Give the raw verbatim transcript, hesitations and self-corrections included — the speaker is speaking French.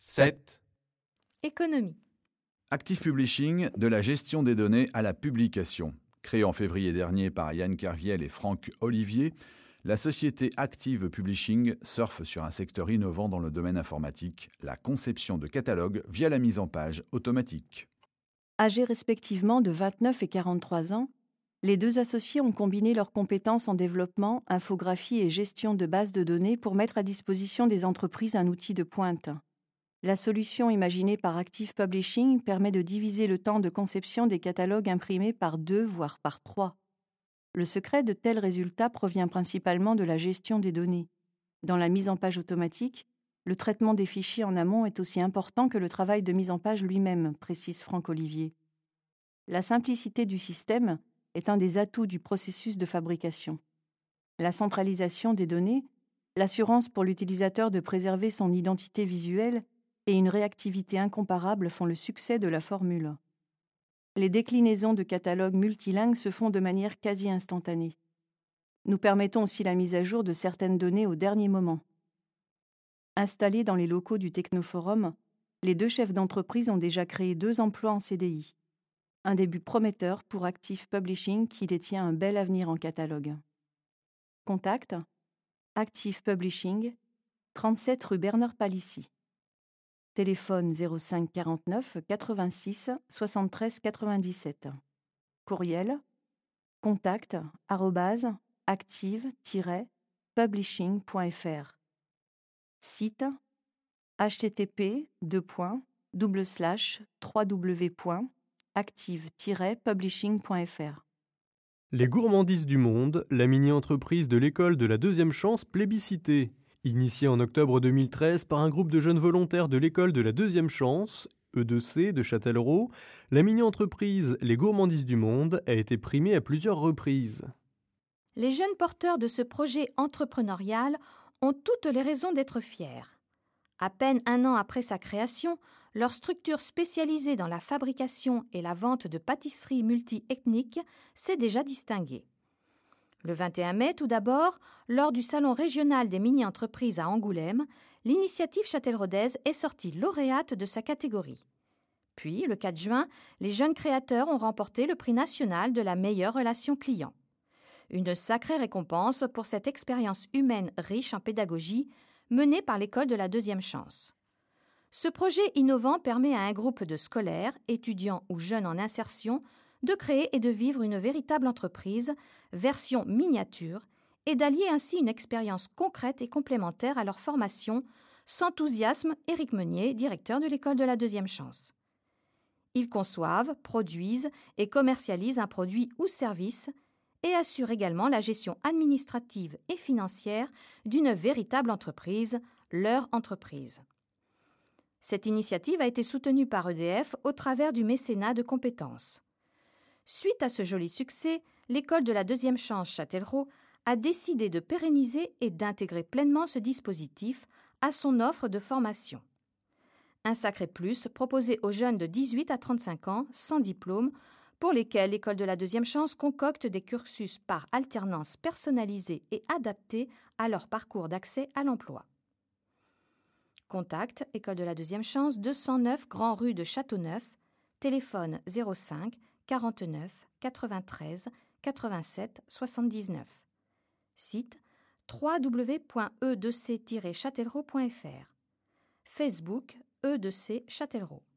sept. Économie. Active Publishing, de la gestion des données à la publication. Créée en février dernier par Yann Kerviel et Franck Olivier, la société Active Publishing surfe sur un secteur innovant dans le domaine informatique, la conception de catalogues via la mise en page automatique. Âgés respectivement de vingt-neuf et quarante-trois ans, les deux associés ont combiné leurs compétences en développement, infographie et gestion de bases de données pour mettre à disposition des entreprises un outil de pointe. La solution imaginée par Active Publishing permet de diviser le temps de conception des catalogues imprimés par deux, voire par trois. Le secret de tels résultats provient principalement de la gestion des données. Dans la mise en page automatique, le traitement des fichiers en amont est aussi important que le travail de mise en page lui-même, précise Franck Olivier. La simplicité du système est un des atouts du processus de fabrication. La centralisation des données, l'assurance pour l'utilisateur de préserver son identité visuelle et une réactivité incomparable font le succès de la formule. Les déclinaisons de catalogues multilingues se font de manière quasi instantanée. Nous permettons aussi la mise à jour de certaines données au dernier moment. Installés dans les locaux du Technoforum, les deux chefs d'entreprise ont déjà créé deux emplois en C D I. Un début prometteur pour Active Publishing qui détient un bel avenir en catalogue. Contact Active Publishing, trente-sept rue Bernard Palissy. Téléphone zéro cinq quarante-neuf quatre-vingt-six soixante-treize quatre-vingt-dix-sept. Courriel contact arobase active tiret publishing point f r. Site h t t p deux points double slash w w w point active tiret publishing point f r. Les gourmandises du monde, la mini-entreprise de l'école de la deuxième chance plébiscitée. Initiée en octobre deux mille treize par un groupe de jeunes volontaires de l'école de la deuxième chance, E deux C de Châtellerault, la mini-entreprise Les Gourmandises du Monde a été primée à plusieurs reprises. Les jeunes porteurs de ce projet entrepreneurial ont toutes les raisons d'être fiers. À peine un an après sa création, leur structure spécialisée dans la fabrication et la vente de pâtisseries multi-ethniques s'est déjà distinguée. Le vingt et un mai, tout d'abord, lors du Salon régional des mini-entreprises à Angoulême, l'initiative châtellerautaise est sortie lauréate de sa catégorie. Puis, le quatre juin, les jeunes créateurs ont remporté le prix national de la meilleure relation client. Une sacrée récompense pour cette expérience humaine riche en pédagogie menée par l'école de la deuxième chance. Ce projet innovant permet à un groupe de scolaires, étudiants ou jeunes en insertion de créer et de vivre une véritable entreprise, version miniature, et d'allier ainsi une expérience concrète et complémentaire à leur formation, s'enthousiasme Éric Meunier, directeur de l'école de la deuxième chance. Ils conçoivent, produisent et commercialisent un produit ou service et assurent également la gestion administrative et financière d'une véritable entreprise, leur entreprise. Cette initiative a été soutenue par E D F au travers du mécénat de compétences. Suite à ce joli succès, l'école de la deuxième chance Châtellerault a décidé de pérenniser et d'intégrer pleinement ce dispositif à son offre de formation. Un sacré plus proposé aux jeunes de dix-huit à trente-cinq ans, sans diplôme, pour lesquels l'école de la deuxième chance concocte des cursus par alternance personnalisés et adaptés à leur parcours d'accès à l'emploi. Contact, école de la deuxième chance, deux cent neuf Grand Rue de Châteauneuf, téléphone zéro cinq quarante-neuf quatre-vingt-treize quatre-vingt-sept soixante-dix-neuf. Site w w w point e deux c tiret châtellerault point f r. Facebook E deux C Châtellerault.